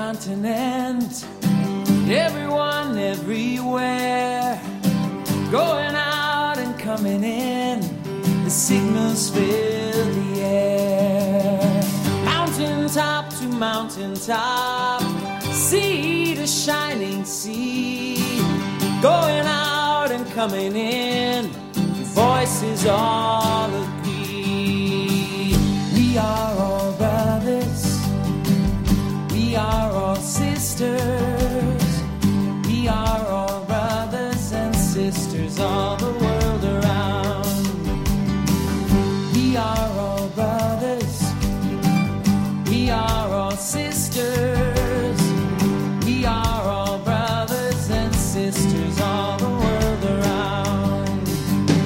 continent, everyone everywhere, going out and coming in, the signals fill the air. Mountaintop to mountaintop, sea to shining sea, going out and coming in, voices all agree. We are all brothers, we are all sisters, we are all brothers and sisters all the world.